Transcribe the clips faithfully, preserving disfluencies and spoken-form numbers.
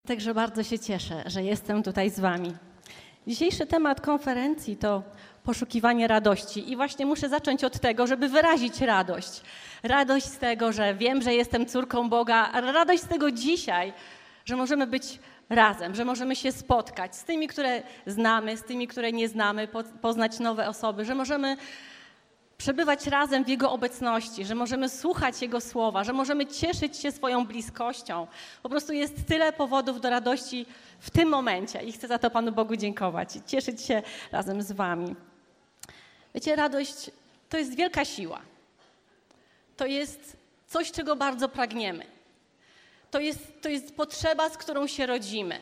Także bardzo się cieszę, że jestem tutaj z wami. Dzisiejszy temat konferencji to poszukiwanie radości i właśnie muszę zacząć od tego, żeby wyrazić radość. Radość z tego, że wiem, że jestem córką Boga, a radość z tego dzisiaj, że możemy być razem, że możemy się spotkać z tymi, które znamy, z tymi, które nie znamy, poznać nowe osoby, że możemy przebywać razem w Jego obecności, że możemy słuchać Jego słowa, że możemy cieszyć się swoją bliskością. Po prostu jest tyle powodów do radości w tym momencie i chcę za to Panu Bogu dziękować i cieszyć się razem z wami. Wiecie, radość to jest wielka siła. To jest coś, czego bardzo pragniemy. To jest, to jest potrzeba, z którą się rodzimy.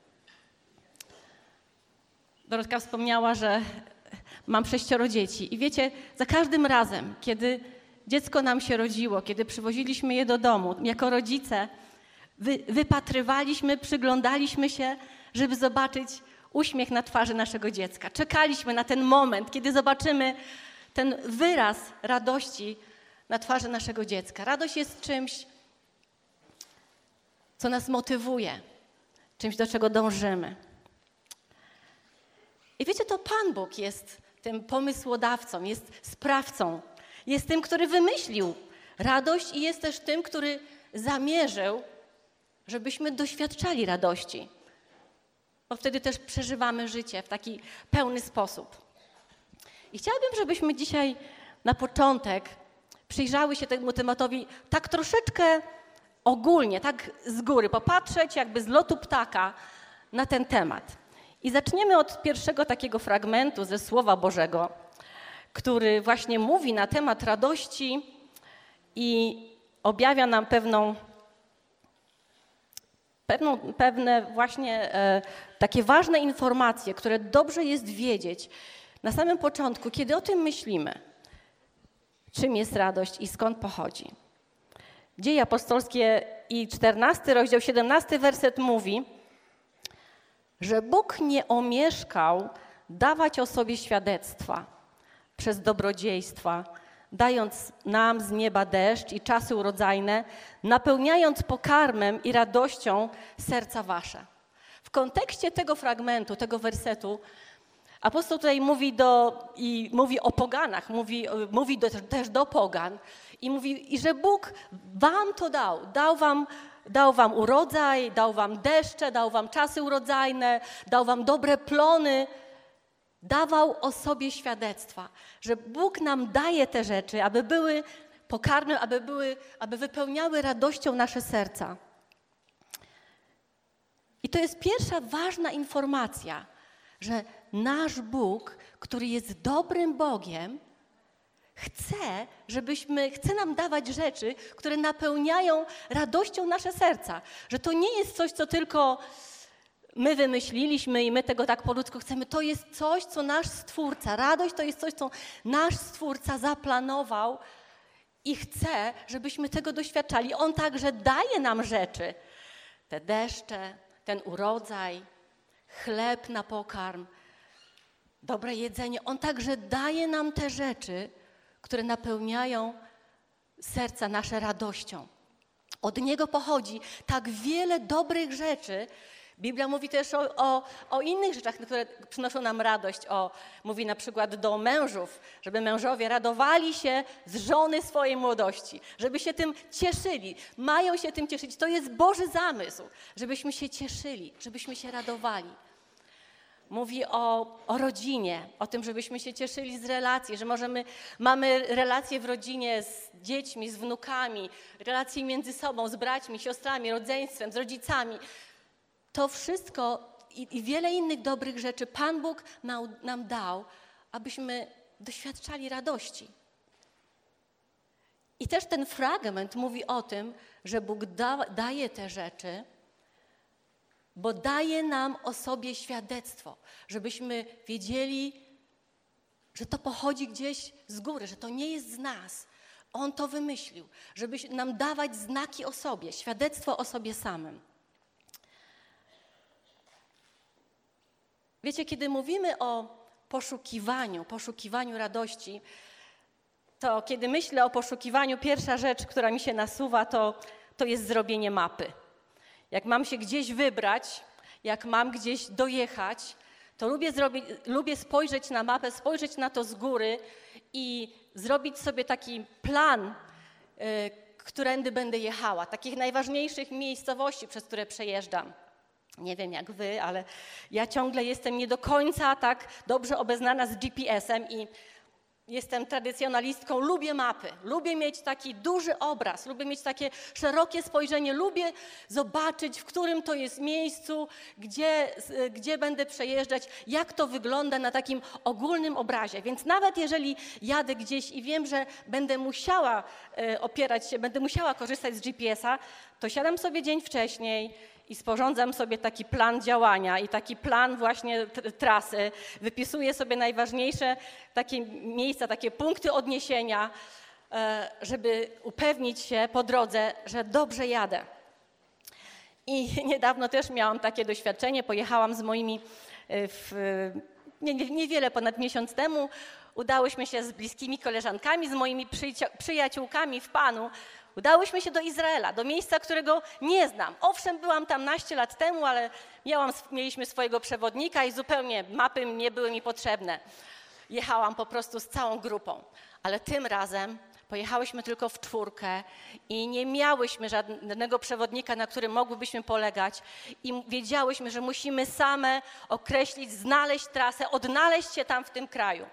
Dorotka wspomniała, że mam sześcioro dzieci i wiecie, za każdym razem, kiedy dziecko nam się rodziło, kiedy przywoziliśmy je do domu, jako rodzice wy, wypatrywaliśmy, przyglądaliśmy się, żeby zobaczyć uśmiech na twarzy naszego dziecka. Czekaliśmy na ten moment, kiedy zobaczymy ten wyraz radości na twarzy naszego dziecka. Radość jest czymś, co nas motywuje, czymś, do czego dążymy. I wiecie, to Pan Bóg jest tym pomysłodawcą, jest sprawcą, jest tym, który wymyślił radość i jest też tym, który zamierzył, żebyśmy doświadczali radości. Bo wtedy też przeżywamy życie w taki pełny sposób. I chciałabym, żebyśmy dzisiaj na początek przyjrzały się temu tematowi tak troszeczkę ogólnie, tak z góry, popatrzeć jakby z lotu ptaka na ten temat. I zaczniemy od pierwszego takiego fragmentu ze Słowa Bożego, który właśnie mówi na temat radości i objawia nam pewną, pewną, pewne właśnie e, takie ważne informacje, które dobrze jest wiedzieć na samym początku, kiedy o tym myślimy, czym jest radość i skąd pochodzi. Dzieje apostolskie i czternasty rozdział, siedemnasty werset mówi, że Bóg nie omieszkał dawać o sobie świadectwa przez dobrodziejstwa, dając nam z nieba deszcz i czasy urodzajne, napełniając pokarmem i radością serca wasze. W kontekście tego fragmentu, tego wersetu, apostoł tutaj mówi, do, i mówi o poganach, mówi, mówi do, też do pogan i mówi, i że Bóg wam to dał, dał wam Dał wam urodzaj, dał wam deszcze, dał wam czasy urodzajne, dał wam dobre plony. Dawał o sobie świadectwa, że Bóg nam daje te rzeczy, aby były pokarmem, aby, były, aby wypełniały radością nasze serca. I to jest pierwsza ważna informacja, że nasz Bóg, który jest dobrym Bogiem, Chce, żebyśmy, chce nam dawać rzeczy, które napełniają radością nasze serca. Że to nie jest coś, co tylko my wymyśliliśmy i my tego tak po ludzku chcemy. To jest coś, co nasz Stwórca, radość to jest coś, co nasz Stwórca zaplanował i chce, żebyśmy tego doświadczali. On także daje nam rzeczy. Te deszcze, ten urodzaj, chleb na pokarm, dobre jedzenie. On także daje nam te rzeczy, które napełniają serca nasze radością. Od Niego pochodzi tak wiele dobrych rzeczy. Biblia mówi też o, o, o innych rzeczach, które przynoszą nam radość. O, mówi na przykład do mężów, żeby mężowie radowali się z żony swojej młodości, żeby się tym cieszyli, mają się tym cieszyć. To jest Boży zamysł, żebyśmy się cieszyli, żebyśmy się radowali. Mówi o, o rodzinie, o tym, żebyśmy się cieszyli z relacji, że możemy, mamy relacje w rodzinie z dziećmi, z wnukami, relacje między sobą, z braćmi, siostrami, rodzeństwem, z rodzicami. To wszystko i, i wiele innych dobrych rzeczy Pan Bóg nam, nam dał, abyśmy doświadczali radości. I też ten fragment mówi o tym, że Bóg da, daje te rzeczy, bo daje nam o sobie świadectwo, żebyśmy wiedzieli, że to pochodzi gdzieś z góry, że to nie jest z nas. On to wymyślił, żeby nam dawać znaki o sobie, świadectwo o sobie samym. Wiecie, kiedy mówimy o poszukiwaniu, poszukiwaniu radości, to kiedy myślę o poszukiwaniu, pierwsza rzecz, która mi się nasuwa, to, to jest zrobienie mapy. jak mam się gdzieś wybrać, jak mam gdzieś dojechać, to lubię, zrobić, lubię spojrzeć na mapę, spojrzeć na to z góry i zrobić sobie taki plan, y, którędy będę jechała, takich najważniejszych miejscowości, przez które przejeżdżam. Nie wiem jak wy, ale ja ciągle jestem nie do końca tak dobrze obeznana z G P S-em i jestem tradycjonalistką, lubię mapy, lubię mieć taki duży obraz, lubię mieć takie szerokie spojrzenie, lubię zobaczyć, w którym to jest miejscu, gdzie, gdzie będę przejeżdżać, jak to wygląda na takim ogólnym obrazie. Więc nawet jeżeli jadę gdzieś i wiem, że będę musiała e, opierać się, będę musiała korzystać z G P S-a, to siadam sobie dzień wcześniej i sporządzam sobie taki plan działania i taki plan właśnie trasy, wypisuję sobie najważniejsze takie miejsca, takie punkty odniesienia, żeby upewnić się po drodze, że dobrze jadę. I niedawno też miałam takie doświadczenie, pojechałam z moimi, w, nie, niewiele ponad miesiąc temu, udałyśmy się z bliskimi koleżankami, z moimi przyjaciółkami w Panu, udałyśmy się do Izraela, do miejsca, którego nie znam. Owszem, byłam tam naście lat temu, ale miałam, mieliśmy swojego przewodnika i zupełnie mapy nie były mi potrzebne. Jechałam po prostu z całą grupą, ale tym razem pojechałyśmy tylko w czwórkę i nie miałyśmy żadnego przewodnika, na którym mogłybyśmy polegać i wiedziałyśmy, że musimy same określić, znaleźć trasę, odnaleźć się tam w tym kraju.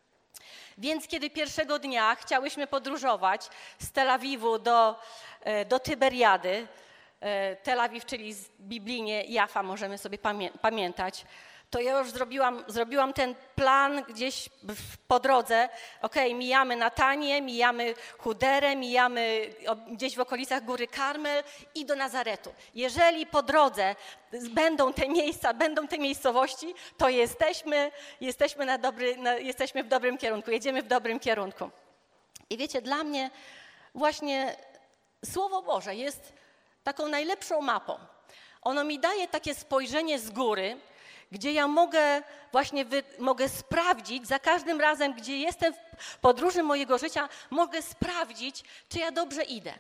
Więc kiedy pierwszego dnia chciałyśmy podróżować z Tel Awiwu do, do Tyberiady, Tel Awiw, czyli biblijnie Jafa, możemy sobie pamię pamiętać, to ja już zrobiłam, zrobiłam ten plan gdzieś po drodze. Okej, mijamy Natanię, mijamy Chuderę, mijamy gdzieś w okolicach Góry Karmel i do Nazaretu. Jeżeli po drodze będą te miejsca, będą te miejscowości, to jesteśmy, jesteśmy, na dobry, na, jesteśmy w dobrym kierunku, jedziemy w dobrym kierunku. I wiecie, dla mnie właśnie Słowo Boże jest taką najlepszą mapą. Ono mi daje takie spojrzenie z góry, gdzie ja mogę właśnie wy, mogę sprawdzić za każdym razem, gdzie jestem w podróży mojego życia, mogę sprawdzić, czy ja dobrze idę.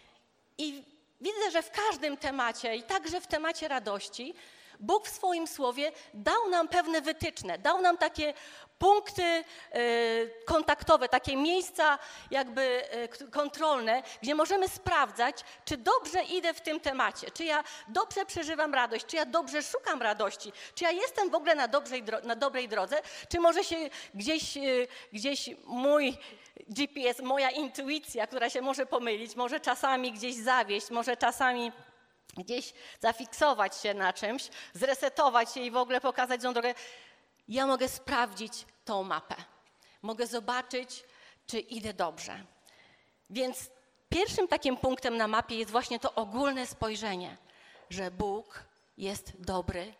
I widzę, że w każdym temacie, i także w temacie radości, Bóg w swoim słowie dał nam pewne wytyczne, dał nam takie punkty y, kontaktowe, takie miejsca jakby y, kontrolne, gdzie możemy sprawdzać, czy dobrze idę w tym temacie, czy ja dobrze przeżywam radość, czy ja dobrze szukam radości, czy ja jestem w ogóle na, dobrej, na dobrej drodze, czy może się gdzieś, y, gdzieś mój G P S, moja intuicja, która się może pomylić, może czasami gdzieś zawieść, może czasami gdzieś zafiksować się na czymś, zresetować się i w ogóle pokazać tą drogę. Ja mogę sprawdzić tą mapę. Mogę zobaczyć, czy idę dobrze. Więc pierwszym takim punktem na mapie jest właśnie to ogólne spojrzenie, że Bóg jest dobry,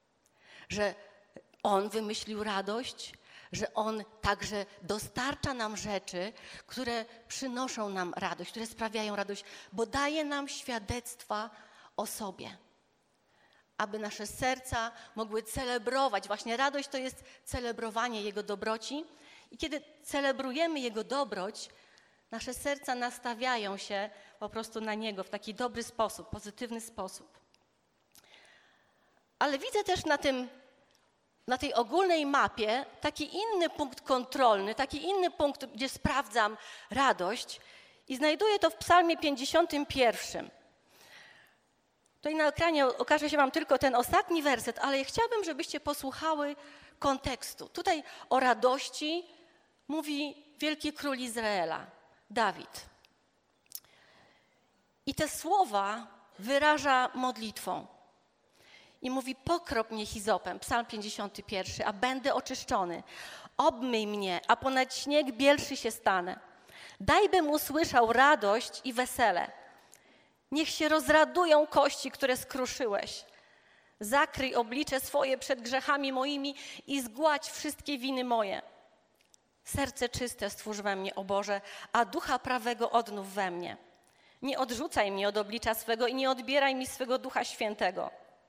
że On wymyślił radość, że On także dostarcza nam rzeczy, które przynoszą nam radość, które sprawiają radość, bo daje nam świadectwa o sobie, aby nasze serca mogły celebrować. Właśnie radość to jest celebrowanie Jego dobroci i kiedy celebrujemy Jego dobroć, nasze serca nastawiają się po prostu na Niego w taki dobry sposób, pozytywny sposób. Ale widzę też na tym, na tej ogólnej mapie taki inny punkt kontrolny, taki inny punkt, gdzie sprawdzam radość i znajduję to w Psalmie pięćdziesiątym pierwszym. Tutaj na ekranie okaże się wam tylko ten ostatni werset, ale chciałabym, żebyście posłuchały kontekstu. Tutaj o radości mówi wielki król Izraela, Dawid. I te słowa wyraża modlitwą. I mówi, pokrop mnie hizopem, Psalm pięćdziesiąty pierwszy, a będę oczyszczony. Obmyj mnie, a ponad śnieg bielszy się stanę. Daj, bym usłyszał radość i wesele. Niech się rozradują kości, które skruszyłeś. Zakryj oblicze swoje przed grzechami moimi i zgładź wszystkie winy moje. Serce czyste stwórz we mnie, o Boże, a ducha prawego odnów we mnie. Nie odrzucaj mnie od oblicza swego i nie odbieraj mi swego Ducha Świętego.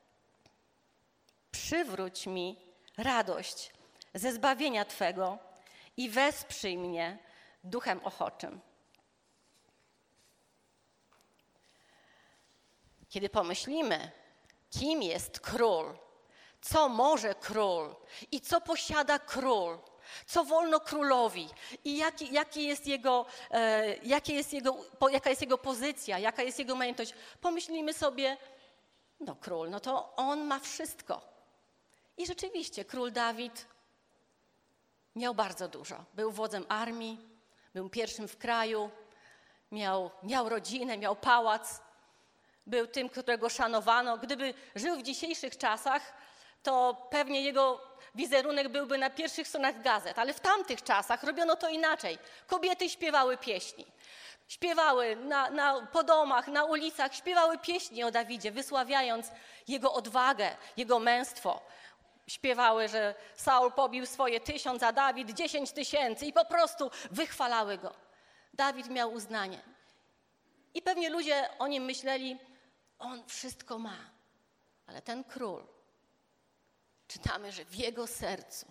Przywróć mi radość ze zbawienia Twego i wesprzyj mnie duchem ochoczym. kiedy pomyślimy, kim jest król, co może król i co posiada król, co wolno królowi i jaki, jaki jest jego, e, jakie jest jego, po, jaka jest jego pozycja, jaka jest jego majątność, pomyślimy sobie, no król, no to on ma wszystko. I rzeczywiście król Dawid miał bardzo dużo. Był wodzem armii, był pierwszym w kraju, miał, miał rodzinę, miał pałac, był tym, którego szanowano. Gdyby żył w dzisiejszych czasach, to pewnie jego wizerunek byłby na pierwszych stronach gazet, ale w tamtych czasach robiono to inaczej. Kobiety śpiewały pieśni. Śpiewały na, na, po domach, na ulicach, śpiewały pieśni o Dawidzie, wysławiając jego odwagę, jego męstwo. Śpiewały, że Saul pobił swoje tysiąc, a Dawid dziesięć tysięcy i po prostu wychwalały go. Dawid miał uznanie. I pewnie ludzie o nim myśleli, on wszystko ma. Ale ten król, czytamy, że w jego sercu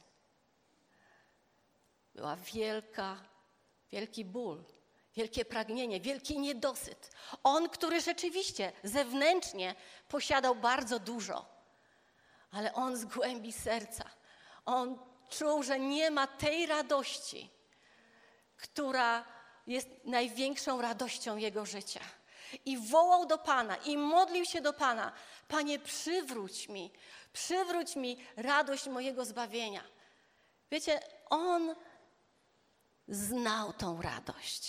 była wielka, wielki ból, wielkie pragnienie, wielki niedosyt. On, który rzeczywiście zewnętrznie posiadał bardzo dużo, ale on z głębi serca, on czuł, że nie ma tej radości, która jest największą radością jego życia. I wołał do Pana i modlił się do Pana: Panie, przywróć mi, przywróć mi radość mojego zbawienia. Wiecie, on znał tą radość.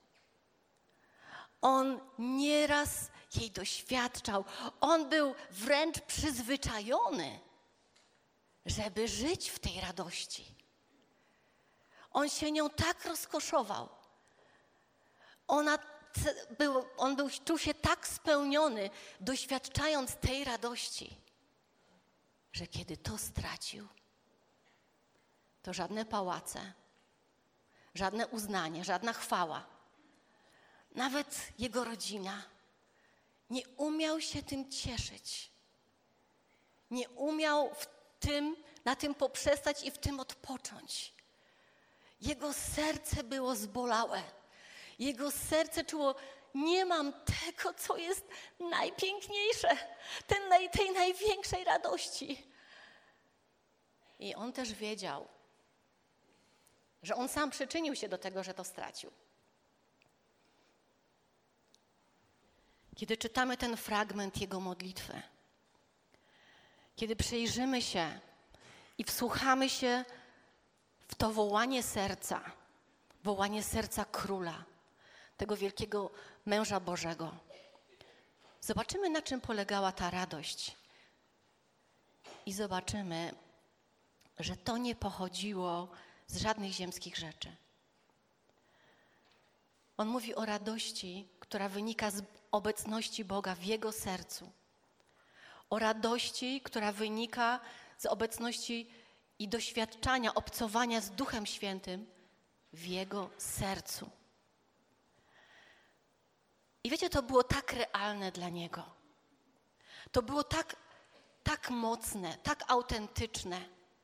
On nieraz jej doświadczał. On był wręcz przyzwyczajony, żeby żyć w tej radości. On się nią tak rozkoszował. Ona, był, on był, czuł się tak spełniony, doświadczając tej radości, że kiedy to stracił, to żadne pałace, żadne uznanie, żadna chwała, nawet jego rodzina nie umiał się tym cieszyć. Nie umiał w tym, na tym poprzestać i w tym odpocząć. Jego serce było zbolałe. Jego serce czuło, nie mam tego, co jest najpiękniejsze, ten, naj, tej największej radości. I on też wiedział, że on sam przyczynił się do tego, że to stracił. Kiedy czytamy ten fragment jego modlitwy, kiedy przyjrzymy się i wsłuchamy się w to wołanie serca, wołanie serca króla, tego wielkiego męża Bożego, zobaczymy, na czym polegała ta radość. I zobaczymy, że to nie pochodziło z żadnych ziemskich rzeczy. On mówi o radości, która wynika z obecności Boga w jego sercu. O radości, która wynika z obecności i doświadczania, obcowania z Duchem Świętym w jego sercu. I wiecie, to było tak realne dla niego. To było tak, tak mocne, tak autentyczne.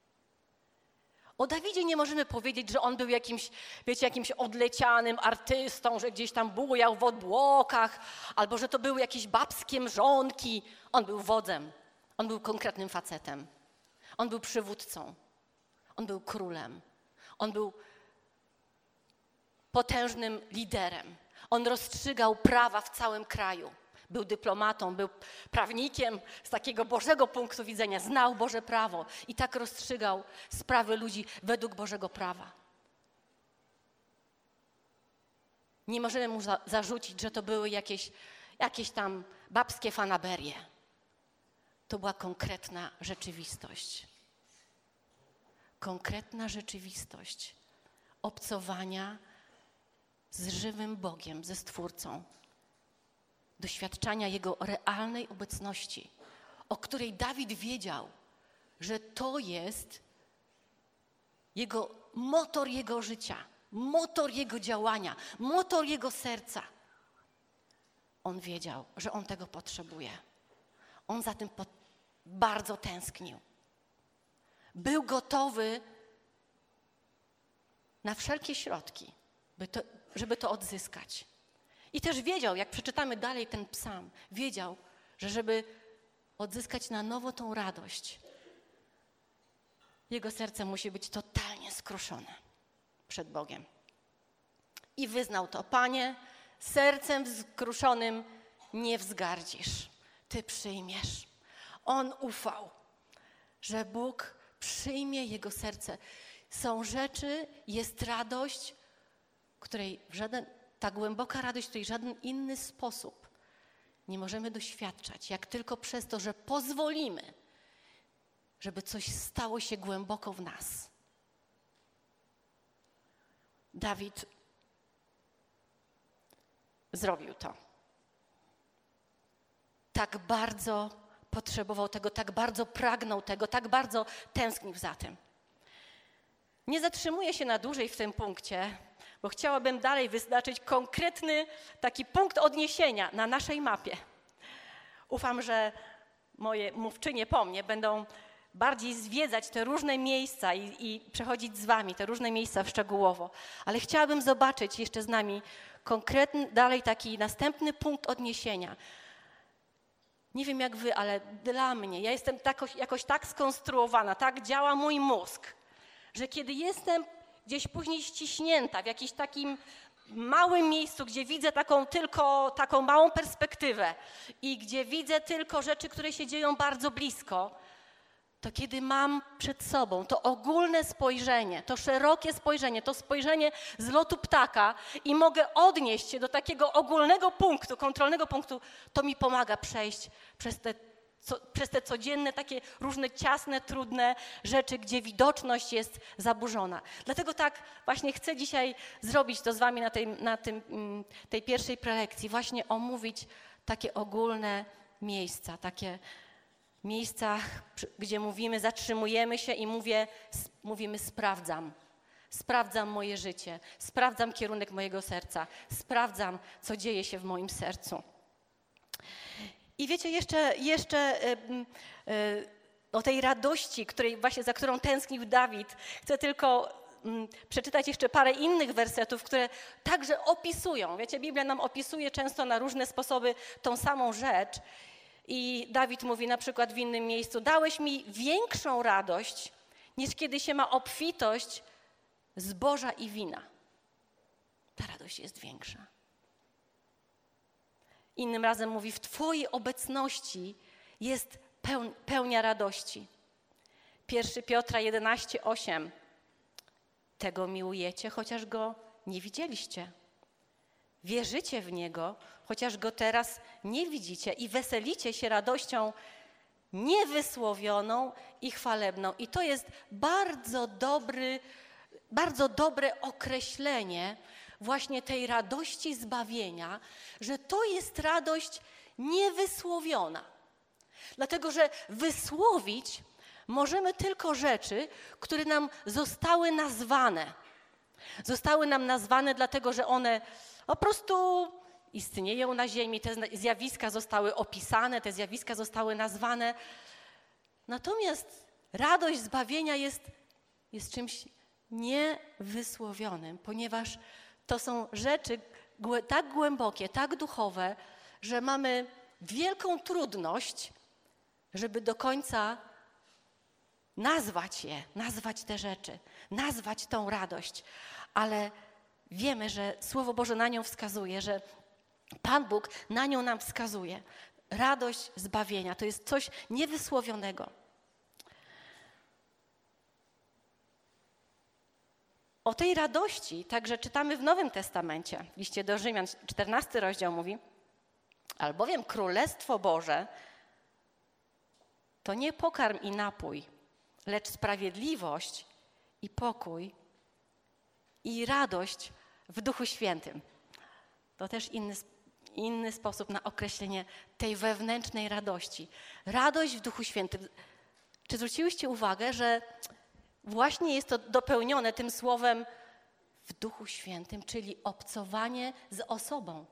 O Dawidzie nie możemy powiedzieć, że on był jakimś, wiecie, jakimś odlecianym artystą, że gdzieś tam bujał w obłokach, albo że to były jakieś babskie mrzonki. On był wodzem, on był konkretnym facetem, on był przywódcą, on był królem, on był potężnym liderem. On rozstrzygał prawa w całym kraju. Był dyplomatą, był prawnikiem z takiego Bożego punktu widzenia. Znał Boże prawo i tak rozstrzygał sprawy ludzi według Bożego prawa. Nie możemy mu za- zarzucić, że to były jakieś, jakieś tam babskie fanaberie. To była konkretna rzeczywistość. Konkretna rzeczywistość obcowania z żywym Bogiem, ze Stwórcą. Doświadczania Jego realnej obecności, o której Dawid wiedział, że to jest jego motor jego życia, motor jego działania, motor jego serca. On wiedział, że on tego potrzebuje. On za tym po- bardzo tęsknił. Był gotowy na wszelkie środki, by to, żeby to odzyskać. I też wiedział, jak przeczytamy dalej ten psalm, wiedział, że żeby odzyskać na nowo tą radość, jego serce musi być totalnie skruszone przed Bogiem. I wyznał to: Panie, sercem skruszonym nie wzgardzisz, Ty przyjmiesz. On ufał, że Bóg przyjmie jego serce. Są rzeczy, jest radość, której w żaden, ta głęboka radość, której w żaden inny sposób nie możemy doświadczać, jak tylko przez to, że pozwolimy, żeby coś stało się głęboko w nas. Dawid zrobił to. Tak bardzo potrzebował tego, tak bardzo pragnął tego, tak bardzo tęsknił za tym. Nie zatrzymuję się na dłużej w tym punkcie, bo chciałabym dalej wyznaczyć konkretny taki punkt odniesienia na naszej mapie. Ufam, że moje mówczynie po mnie będą bardziej zwiedzać te różne miejsca i, i przechodzić z wami te różne miejsca szczegółowo. Ale chciałabym zobaczyć jeszcze z nami konkretny, dalej taki następny punkt odniesienia. Nie wiem jak wy, ale dla mnie, ja jestem tak, jakoś tak skonstruowana, tak działa mój mózg, że kiedy jestem gdzieś później ściśnięta w jakimś takim małym miejscu, gdzie widzę taką tylko taką małą perspektywę i gdzie widzę tylko rzeczy, które się dzieją bardzo blisko, to kiedy mam przed sobą to ogólne spojrzenie, to szerokie spojrzenie, to spojrzenie z lotu ptaka i mogę odnieść się do takiego ogólnego punktu, kontrolnego punktu, to mi pomaga przejść przez te, co, przez te codzienne, takie różne ciasne, trudne rzeczy, gdzie widoczność jest zaburzona. Dlatego tak właśnie chcę dzisiaj zrobić to z wami na tej, na tym, tej pierwszej prelekcji, właśnie omówić takie ogólne miejsca, takie miejsca, gdzie mówimy, zatrzymujemy się i mówię, mówimy sprawdzam. Sprawdzam moje życie, sprawdzam kierunek mojego serca, sprawdzam, co dzieje się w moim sercu. I wiecie, jeszcze, jeszcze yy, yy, o tej radości, której właśnie, za którą tęsknił Dawid, chcę tylko yy, przeczytać jeszcze parę innych wersetów, które także opisują. Wiecie, Biblia nam opisuje często na różne sposoby tą samą rzecz. I Dawid mówi na przykład w innym miejscu: dałeś mi większą radość, niż kiedy się ma obfitość zboża i wina. Ta radość jest większa. Innym razem mówi: w Twojej obecności jest peł, pełnia radości. Pierwszy Piotra jedenaście, osiem. Tego miłujecie, chociaż Go nie widzieliście. Wierzycie w Niego, chociaż Go teraz nie widzicie i weselicie się radością niewysłowioną i chwalebną. I to jest bardzo dobry, bardzo dobre określenie właśnie tej radości zbawienia, że to jest radość niewysłowiona. Dlatego, że wysłowić możemy tylko rzeczy, które nam zostały nazwane. Zostały nam nazwane dlatego, że one po prostu istnieją na ziemi, te zjawiska zostały opisane, te zjawiska zostały nazwane. Natomiast radość zbawienia jest, jest czymś niewysłowionym, ponieważ to są rzeczy tak głębokie, tak duchowe, że mamy wielką trudność, żeby do końca nazwać je, nazwać te rzeczy, nazwać tą radość. Ale wiemy, że Słowo Boże na nią wskazuje, że Pan Bóg na nią nam wskazuje. Radość zbawienia to jest coś niewysłowionego. O tej radości także czytamy w Nowym Testamencie. W liście do Rzymian, czternasty rozdział mówi: albowiem Królestwo Boże to nie pokarm i napój, lecz sprawiedliwość i pokój i radość w Duchu Świętym. To też inny, inny sposób na określenie tej wewnętrznej radości. Radość w Duchu Świętym. Czy zwróciłyście uwagę, że właśnie jest to dopełnione tym słowem w Duchu Świętym, czyli obcowanie z osobą.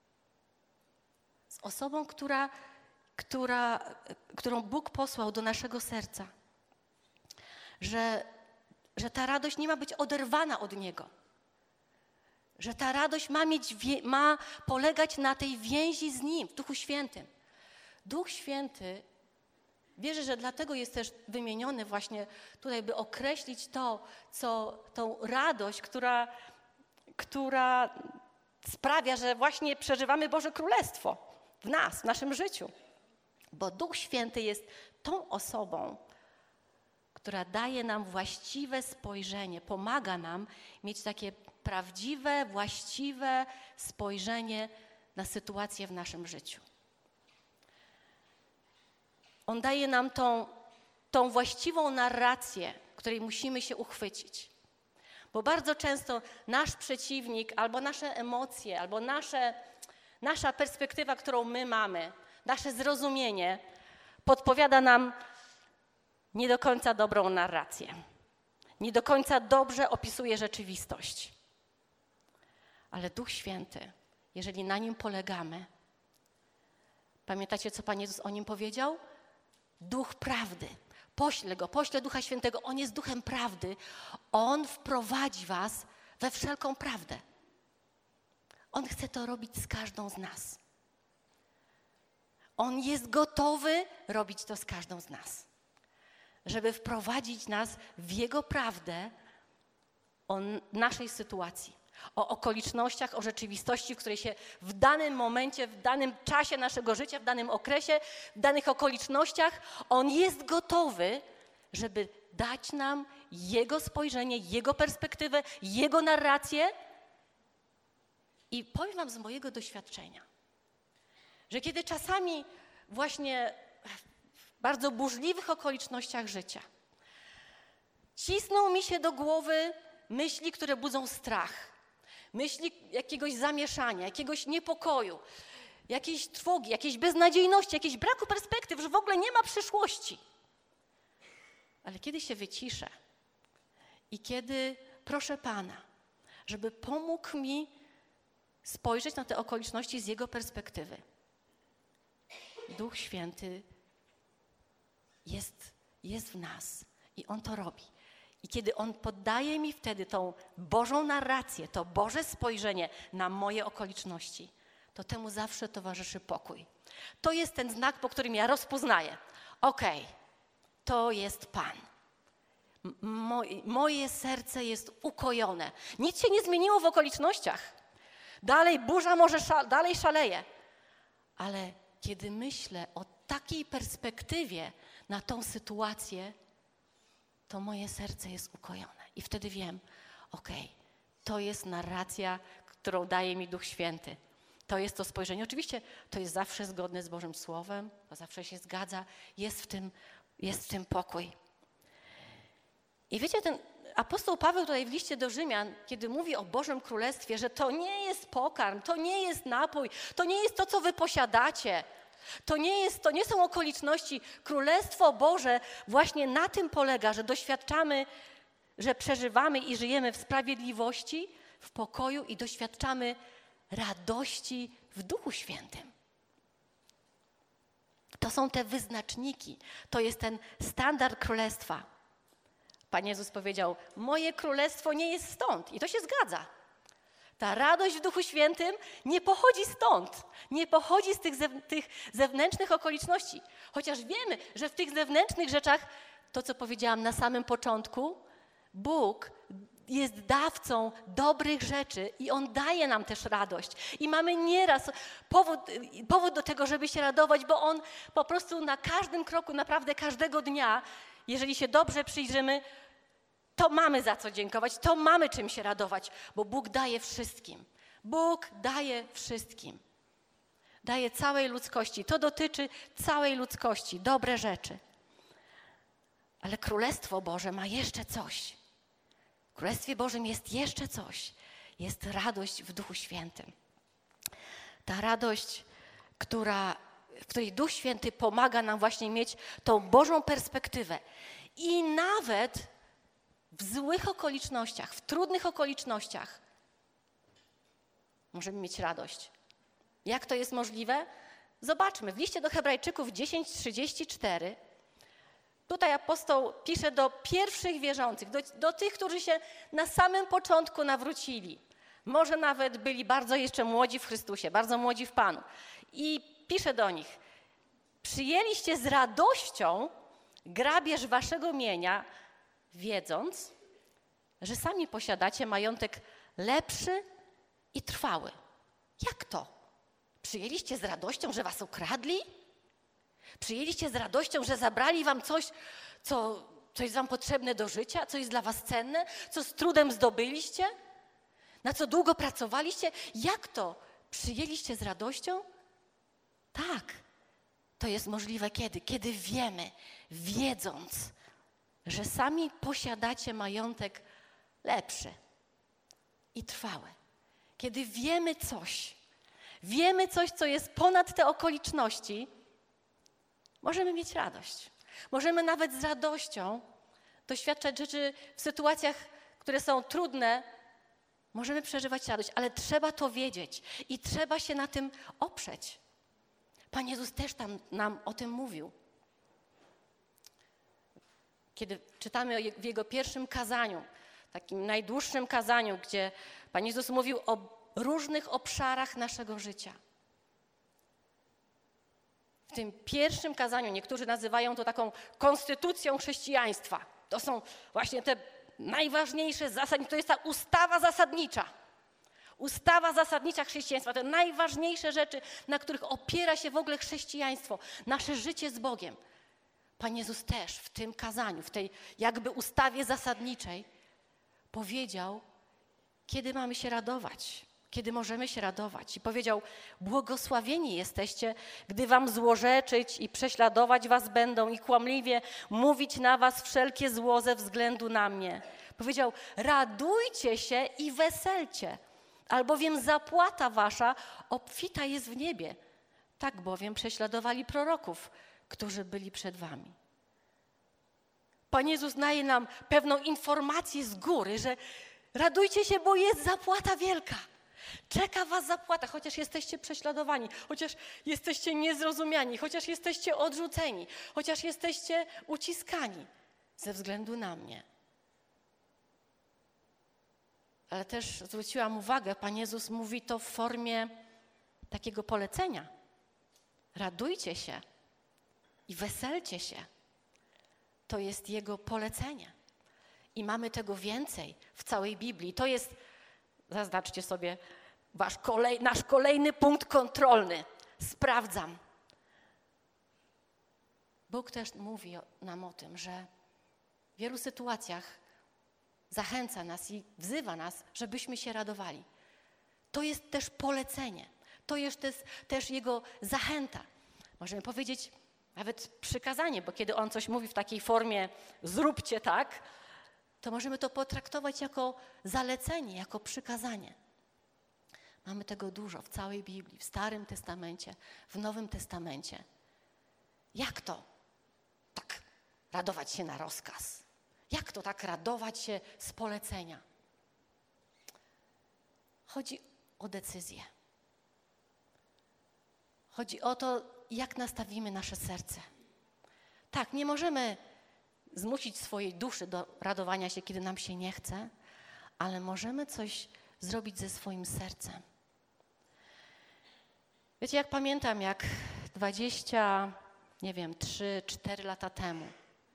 Z osobą, która, która, którą Bóg posłał do naszego serca. Że, że ta radość nie ma być oderwana od Niego. Że ta radość ma, mieć, ma polegać na tej więzi z Nim, w Duchu Świętym. Duch Święty, wierzę, że dlatego jest też wymieniony właśnie tutaj, by określić to, co, tą radość, która, która sprawia, że właśnie przeżywamy Boże Królestwo w nas, w naszym życiu. Bo Duch Święty jest tą osobą, która daje nam właściwe spojrzenie, pomaga nam mieć takie prawdziwe, właściwe spojrzenie na sytuację w naszym życiu. On daje nam tą, tą właściwą narrację, której musimy się uchwycić. Bo bardzo często nasz przeciwnik, albo nasze emocje, albo nasze, nasza perspektywa, którą my mamy, nasze zrozumienie podpowiada nam nie do końca dobrą narrację. Nie do końca dobrze opisuje rzeczywistość. Ale Duch Święty, jeżeli na Nim polegamy, pamiętacie, co Pan Jezus o Nim powiedział? Duch prawdy. Poślę Go, poślę Ducha Świętego. On jest Duchem prawdy. On wprowadzi was we wszelką prawdę. On chce to robić z każdą z nas. On jest gotowy robić to z każdą z nas. Żeby wprowadzić nas w Jego prawdę o naszej sytuacji, o okolicznościach, o rzeczywistości, w której się w danym momencie, w danym czasie naszego życia, w danym okresie, w danych okolicznościach, On jest gotowy, żeby dać nam Jego spojrzenie, Jego perspektywę, Jego narrację. I powiem wam z mojego doświadczenia, że kiedy czasami właśnie w bardzo burzliwych okolicznościach życia cisną mi się do głowy myśli, które budzą strach, myśli jakiegoś zamieszania, jakiegoś niepokoju, jakiejś trwogi, jakiejś beznadziejności, jakiejś braku perspektyw, że w ogóle nie ma przyszłości. Ale kiedy się wyciszę i kiedy proszę Pana, żeby pomógł mi spojrzeć na te okoliczności z Jego perspektywy, Duch Święty jest, jest w nas i On to robi. I kiedy On poddaje mi wtedy tą Bożą narrację, to Boże spojrzenie na moje okoliczności, to temu zawsze towarzyszy pokój. To jest ten znak, po którym ja rozpoznaję. Okej, okay, to jest Pan. Moje, moje serce jest ukojone. Nic się nie zmieniło w okolicznościach. Dalej burza może szal, dalej szaleje. Ale kiedy myślę o takiej perspektywie na tą sytuację, to moje serce jest ukojone. I wtedy wiem, okej, okay, to jest narracja, którą daje mi Duch Święty. To jest to spojrzenie. Oczywiście to jest zawsze zgodne z Bożym Słowem, to zawsze się zgadza. Jest w tym, jest w tym pokój. I wiecie, ten apostoł Paweł tutaj w liście do Rzymian, kiedy mówi o Bożym Królestwie, że to nie jest pokarm, to nie jest napój, to nie jest to, co wy posiadacie. To nie jest, to nie są okoliczności. Królestwo Boże właśnie na tym polega, że doświadczamy, że przeżywamy i żyjemy w sprawiedliwości, w pokoju i doświadczamy radości w Duchu Świętym. To są te wyznaczniki, to jest ten standard Królestwa. Pan Jezus powiedział, moje Królestwo nie jest stąd i to się zgadza. Ta radość w Duchu Świętym nie pochodzi stąd, nie pochodzi z tych, zew- tych zewnętrznych okoliczności. Chociaż wiemy, że w tych zewnętrznych rzeczach, to co powiedziałam na samym początku, Bóg jest dawcą dobrych rzeczy i On daje nam też radość. I mamy nieraz powód, powód do tego, żeby się radować, bo On po prostu na każdym kroku, naprawdę każdego dnia, jeżeli się dobrze przyjrzymy, to mamy za co dziękować, to mamy czym się radować, bo Bóg daje wszystkim. Bóg daje wszystkim. Daje całej ludzkości. To dotyczy całej ludzkości, dobre rzeczy. Ale Królestwo Boże ma jeszcze coś. W Królestwie Bożym jest jeszcze coś. Jest radość w Duchu Świętym. Ta radość, która, w której Duch Święty pomaga nam właśnie mieć tą Bożą perspektywę. I nawet w złych okolicznościach, w trudnych okolicznościach możemy mieć radość. Jak to jest możliwe? Zobaczmy, w liście do Hebrajczyków dziesięć trzydzieści cztery tutaj apostoł pisze do pierwszych wierzących, do, do tych, którzy się na samym początku nawrócili. Może nawet byli bardzo jeszcze młodzi w Chrystusie, bardzo młodzi w Panu. I pisze do nich, Przyjęliście z radością grabież waszego mienia, wiedząc, że sami posiadacie majątek lepszy i trwały. Jak to? Przyjęliście z radością, że was ukradli? Przyjęliście z radością, że zabrali wam coś, co, co jest wam potrzebne do życia, co jest dla was cenne, co z trudem zdobyliście, na co długo pracowaliście? Jak to? Przyjęliście z radością? Tak. To jest możliwe kiedy? Kiedy wiemy, wiedząc, że sami posiadacie majątek lepszy i trwały. Kiedy wiemy coś, wiemy coś, co jest ponad te okoliczności, możemy mieć radość. Możemy nawet z radością doświadczać rzeczy w sytuacjach, które są trudne, możemy przeżywać radość, ale trzeba to wiedzieć i trzeba się na tym oprzeć. Pan Jezus też tam nam o tym mówił. Kiedy czytamy w Jego pierwszym kazaniu, takim najdłuższym kazaniu, gdzie Pan Jezus mówił o różnych obszarach naszego życia. W tym pierwszym kazaniu niektórzy nazywają to taką konstytucją chrześcijaństwa. To są właśnie te najważniejsze zasady, to jest ta ustawa zasadnicza. Ustawa zasadnicza chrześcijaństwa, te najważniejsze rzeczy, na których opiera się w ogóle chrześcijaństwo, nasze życie z Bogiem. Pan Jezus też w tym kazaniu, w tej jakby ustawie zasadniczej powiedział, kiedy mamy się radować, kiedy możemy się radować. I powiedział, błogosławieni jesteście, gdy wam złorzeczyć i prześladować was będą i kłamliwie mówić na was wszelkie zło ze względu na mnie. Powiedział, radujcie się i weselcie, albowiem zapłata wasza obfita jest w niebie. Tak bowiem prześladowali proroków, którzy byli przed wami. Pan Jezus daje nam pewną informację z góry, że radujcie się, bo jest zapłata wielka. Czeka was zapłata, chociaż jesteście prześladowani, chociaż jesteście niezrozumiani, chociaż jesteście odrzuceni, chociaż jesteście uciskani ze względu na mnie. Ale też zwróciłam uwagę, Pan Jezus mówi to w formie takiego polecenia. Radujcie się i weselcie się. To jest Jego polecenie. I mamy tego więcej w całej Biblii. To jest, zaznaczcie sobie, wasz kolej, nasz kolejny punkt kontrolny. Sprawdzam. Bóg też mówi nam o tym, że w wielu sytuacjach zachęca nas i wzywa nas, żebyśmy się radowali. To jest też polecenie. To jest też, też Jego zachęta. Możemy powiedzieć nawet przykazanie, bo kiedy On coś mówi w takiej formie zróbcie tak, to możemy to potraktować jako zalecenie, jako przykazanie. Mamy tego dużo w całej Biblii, w Starym Testamencie, w Nowym Testamencie. Jak to tak radować się na rozkaz? Jak to tak radować się z polecenia? Chodzi o decyzję. Chodzi o to, jak nastawimy nasze serce. Tak, nie możemy zmusić swojej duszy do radowania się, kiedy nam się nie chce, ale możemy coś zrobić ze swoim sercem. Wiecie, jak pamiętam, jak dwadzieścia, nie wiem, trzy, cztery lata temu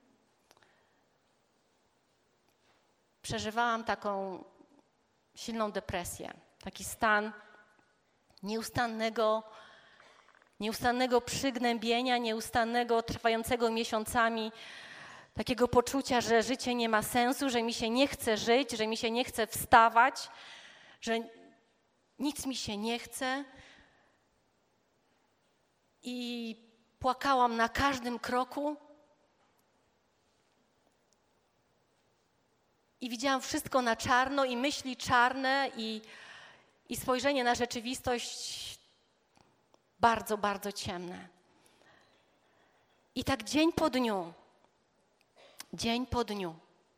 przeżywałam taką silną depresję, taki stan nieustannego, nieustannego przygnębienia, nieustannego, trwającego miesiącami, takiego poczucia, że życie nie ma sensu, że mi się nie chce żyć, że mi się nie chce wstawać, że nic mi się nie chce. I płakałam na każdym kroku. I widziałam wszystko na czarno i myśli czarne i, i spojrzenie na rzeczywistość bardzo, bardzo ciemne. I tak dzień po dniu, dzień po dniu.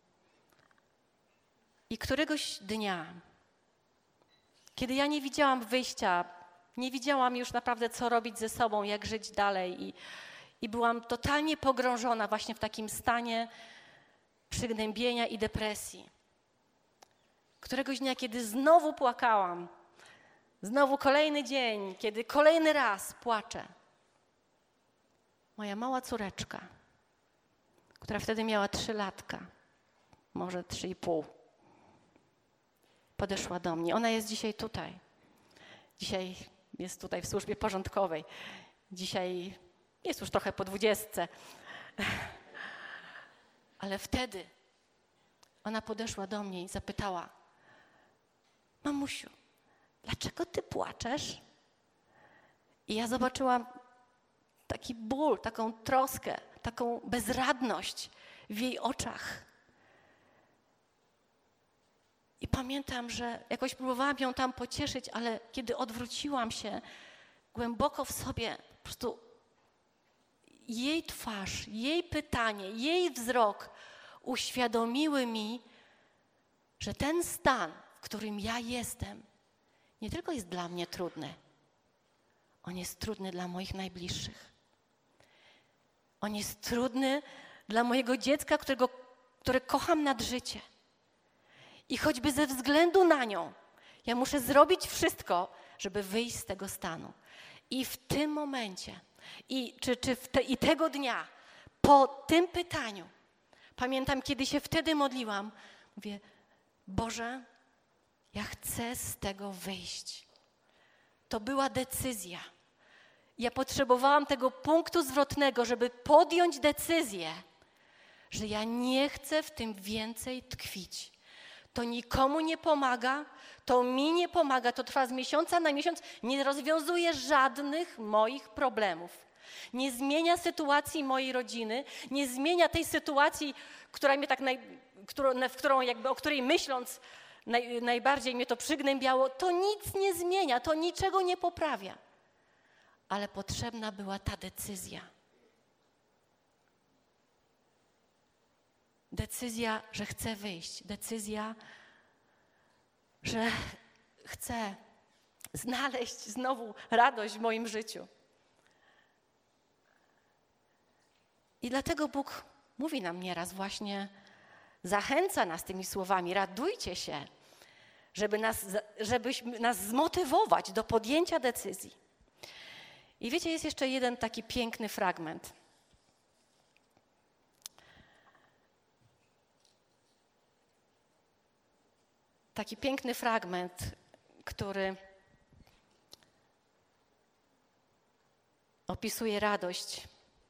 I któregoś dnia, kiedy ja nie widziałam wyjścia, nie widziałam już naprawdę, co robić ze sobą, jak żyć dalej i, i byłam totalnie pogrążona właśnie w takim stanie przygnębienia i depresji. Któregoś dnia, kiedy znowu płakałam, znowu kolejny dzień, kiedy kolejny raz płaczę, moja mała córeczka, która wtedy miała trzy latka, może trzy i pół, podeszła do mnie. Ona jest dzisiaj tutaj. Dzisiaj jest tutaj w służbie porządkowej. Dzisiaj jest już trochę po dwudziestce. Ale wtedy ona podeszła do mnie i zapytała: mamusiu, dlaczego ty płaczesz? I ja zobaczyłam taki ból, taką troskę, taką bezradność w jej oczach. I pamiętam, że jakoś próbowałam ją tam pocieszyć, ale kiedy odwróciłam się, głęboko w sobie po prostu jej twarz, jej pytanie, jej wzrok uświadomiły mi, że ten stan, w którym ja jestem, nie tylko jest dla mnie trudny, on jest trudny dla moich najbliższych. On jest trudny dla mojego dziecka, którego, które kocham nad życie. I choćby ze względu na nią, ja muszę zrobić wszystko, żeby wyjść z tego stanu. I w tym momencie, i, czy, czy w te, i tego dnia, po tym pytaniu, pamiętam, kiedy się wtedy modliłam, mówię: Boże, ja chcę z tego wyjść. To była decyzja. Ja potrzebowałam tego punktu zwrotnego, żeby podjąć decyzję, że ja nie chcę w tym więcej tkwić. To nikomu nie pomaga, to mi nie pomaga, to trwa z miesiąca na miesiąc, nie rozwiązuje żadnych moich problemów. Nie zmienia sytuacji mojej rodziny, nie zmienia tej sytuacji, która mnie tak naj, którą, w którą jakby, o której myśląc naj, najbardziej mnie to przygnębiało. To nic nie zmienia, to niczego nie poprawia. Ale potrzebna była ta decyzja. Decyzja, że chcę wyjść. Decyzja, że chcę znaleźć znowu radość w moim życiu. I dlatego Bóg mówi nam nieraz właśnie, zachęca nas tymi słowami: radujcie się, żeby nas, żebyśmy nas zmotywować do podjęcia decyzji. I wiecie, jest jeszcze jeden taki piękny fragment. Taki piękny fragment, który opisuje radość.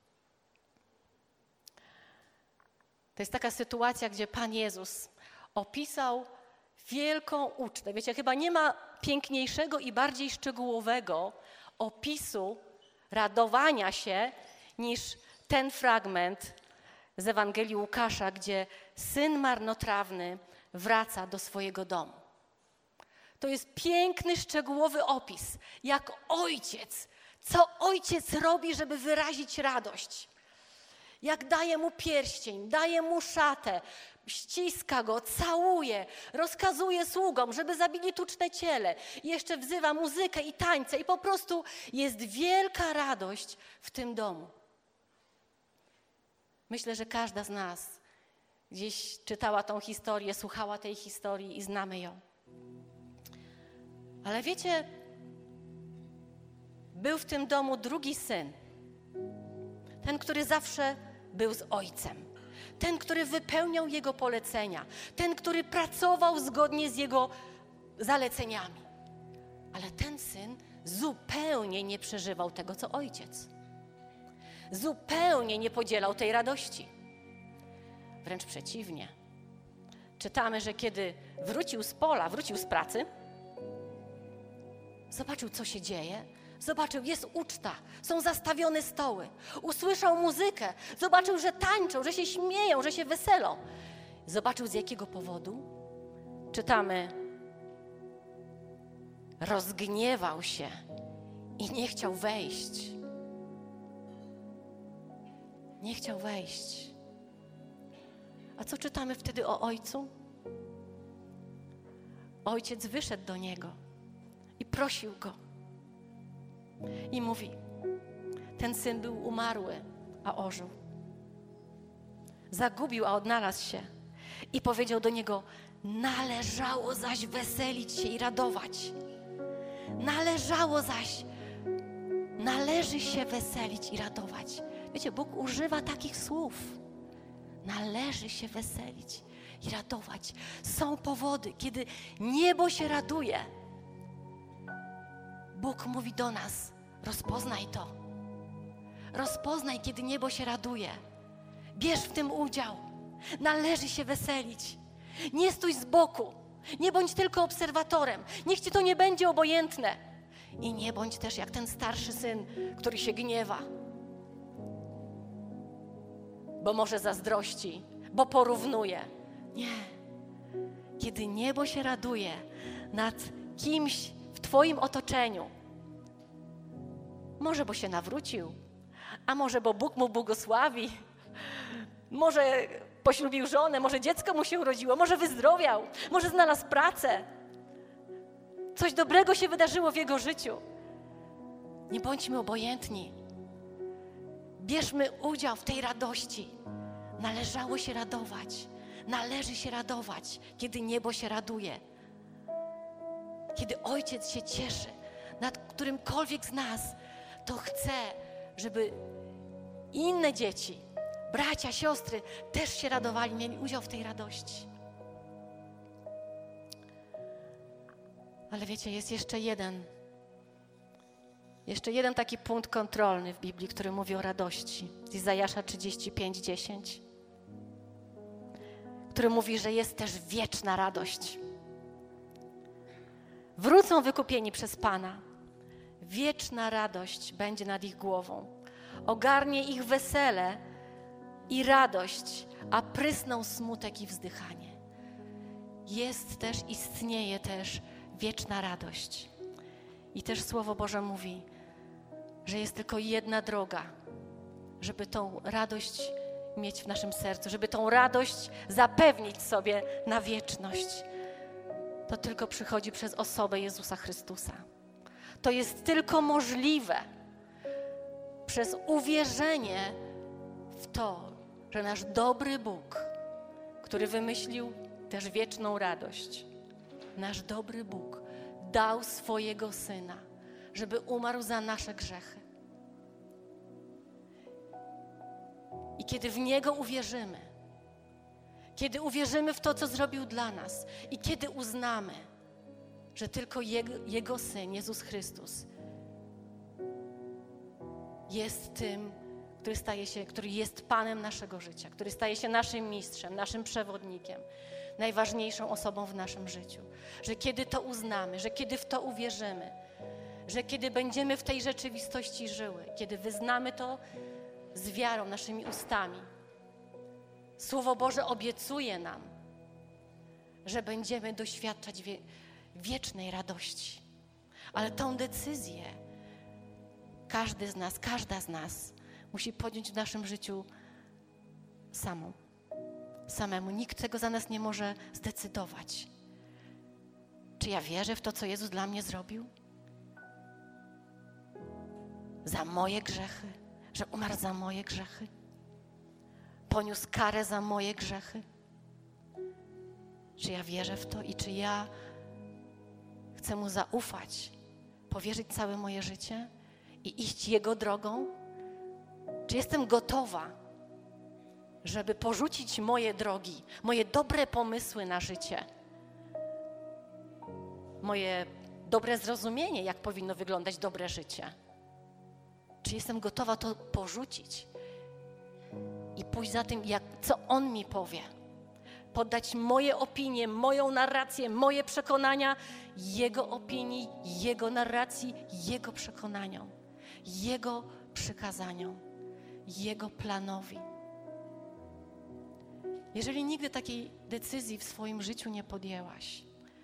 To jest taka sytuacja, gdzie Pan Jezus opisał wielką ucztę. Wiecie, chyba nie ma piękniejszego i bardziej szczegółowego opisu radowania się niż ten fragment z Ewangelii Łukasza, gdzie syn marnotrawny wraca do swojego domu. To jest piękny, szczegółowy opis, jak ojciec, co ojciec robi, żeby wyrazić radość. Jak daje mu pierścień, daje mu szatę, ściska go, całuje, rozkazuje sługom, żeby zabili tuczne ciele. I jeszcze wzywa muzykę i tańce i po prostu jest wielka radość w tym domu. Myślę, że każda z nas gdzieś czytała tą historię, słuchała tej historii i znamy ją. Ale wiecie, był w tym domu drugi syn. Ten, który zawsze był z ojcem. Ten, który wypełniał jego polecenia. Ten, który pracował zgodnie z jego zaleceniami. Ale ten syn zupełnie nie przeżywał tego, co ojciec. Zupełnie nie podzielał tej radości. Wręcz przeciwnie. Czytamy, że kiedy wrócił z pola, wrócił z pracy, zobaczył, co się dzieje. Zobaczył, jest uczta, są zastawione stoły. Usłyszał muzykę, zobaczył, że tańczą, że się śmieją, że się weselą. Zobaczył, z jakiego powodu. Czytamy, rozgniewał się i nie chciał wejść. Nie chciał wejść. A co czytamy wtedy o ojcu? Ojciec wyszedł do niego i prosił go. I mówi, ten syn był umarły, a ożył. Zagubił, a odnalazł się. I powiedział do niego, należało zaś weselić się i radować. Należało zaś, należy się weselić i radować. Wiecie, Bóg używa takich słów. Należy się weselić i radować. Są powody, kiedy niebo się raduje. Bóg mówi do nas, rozpoznaj to. Rozpoznaj, kiedy niebo się raduje. Bierz w tym udział. Należy się weselić. Nie stój z boku. Nie bądź tylko obserwatorem. Niech ci to nie będzie obojętne. I nie bądź też jak ten starszy syn, który się gniewa. Bo może zazdrości, bo porównuje. Nie. Kiedy niebo się raduje nad kimś w twoim otoczeniu, może bo się nawrócił, a może bo Bóg mu błogosławi, może poślubił żonę, może dziecko mu się urodziło, może wyzdrowiał, może znalazł pracę. Coś dobrego się wydarzyło w jego życiu. Nie bądźmy obojętni. Bierzmy udział w tej radości. Należało się radować. Należy się radować, kiedy niebo się raduje. Kiedy Ojciec się cieszy nad którymkolwiek z nas, to chce, żeby inne dzieci, bracia, siostry też się radowali, mieli udział w tej radości. Ale wiecie, jest jeszcze jeden, jeszcze jeden taki punkt kontrolny w Biblii, który mówi o radości. Z Izajasza trzydzieści pięć, dziesięć, który mówi, że jest też wieczna radość. Wrócą wykupieni przez Pana. Wieczna radość będzie nad ich głową. Ogarnie ich wesele i radość, a prysną smutek i wzdychanie. Jest też, istnieje też wieczna radość. I też Słowo Boże mówi, że jest tylko jedna droga, żeby tą radość mieć w naszym sercu, żeby tą radość zapewnić sobie na wieczność. To tylko przychodzi przez osobę Jezusa Chrystusa. To jest tylko możliwe przez uwierzenie w to, że nasz dobry Bóg, który wymyślił też wieczną radość, nasz dobry Bóg dał swojego Syna, żeby umarł za nasze grzechy. I kiedy w Niego uwierzymy, kiedy uwierzymy w to, co zrobił dla nas i kiedy uznamy, że tylko Jego, Jego Syn, Jezus Chrystus, jest tym, który staje się, który jest Panem naszego życia, który staje się naszym mistrzem, naszym przewodnikiem, najważniejszą osobą w naszym życiu. Że kiedy to uznamy, że kiedy w to uwierzymy, że kiedy będziemy w tej rzeczywistości żyły, kiedy wyznamy to z wiarą naszymi ustami, Słowo Boże obiecuje nam, że będziemy doświadczać wie, wiecznej radości. Ale tą decyzję każdy z nas, każda z nas musi podjąć w naszym życiu samą. Samemu. Nikt tego za nas nie może zdecydować. Czy ja wierzę w to, co Jezus dla mnie zrobił? Za moje grzechy, że umarł za moje grzechy? Poniósł karę za moje grzechy? Czy ja wierzę w to i czy ja chcę Mu zaufać, powierzyć całe moje życie i iść Jego drogą? Czy jestem gotowa, żeby porzucić moje drogi, moje dobre pomysły na życie, moje dobre zrozumienie, jak powinno wyglądać dobre życie? Czy jestem gotowa to porzucić i pójść za tym, jak, co On mi powie? Poddać moje opinie, moją narrację, moje przekonania Jego opinii, Jego narracji, Jego przekonaniom, Jego przykazaniom, Jego planowi. Jeżeli nigdy takiej decyzji w swoim życiu nie podjęłaś,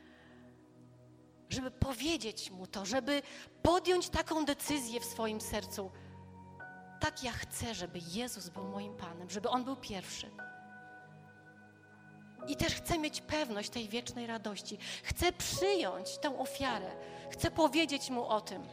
żeby powiedzieć Mu to, żeby podjąć taką decyzję w swoim sercu, tak ja chcę, żeby Jezus był moim Panem, żeby On był pierwszy. I też chcę mieć pewność tej wiecznej radości. Chcę przyjąć tę ofiarę. Chcę powiedzieć Mu o tym.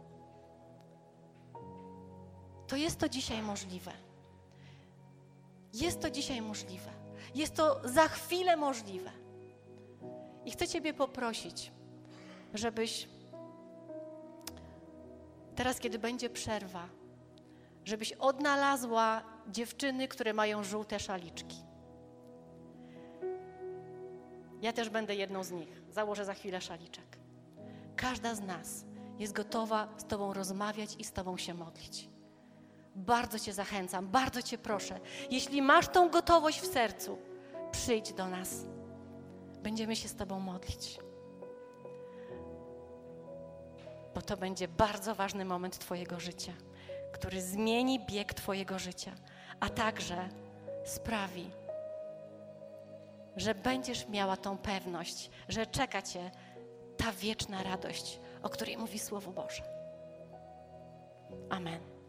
To jest to dzisiaj możliwe. Jest to dzisiaj możliwe. Jest to za chwilę możliwe. I chcę Ciebie poprosić, żebyś teraz, kiedy będzie przerwa, żebyś odnalazła dziewczyny, które mają żółte szaliczki. Ja też będę jedną z nich. Założę za chwilę szaliczek. Każda z nas jest gotowa z Tobą rozmawiać i z Tobą się modlić. Bardzo Cię zachęcam, bardzo Cię proszę. Jeśli masz tą gotowość w sercu, przyjdź do nas. Będziemy się z Tobą modlić. Bo to będzie bardzo ważny moment Twojego życia, który zmieni bieg Twojego życia, a także sprawi, że będziesz miała tą pewność, że czeka Cię ta wieczna radość, o której mówi Słowo Boże. Amen.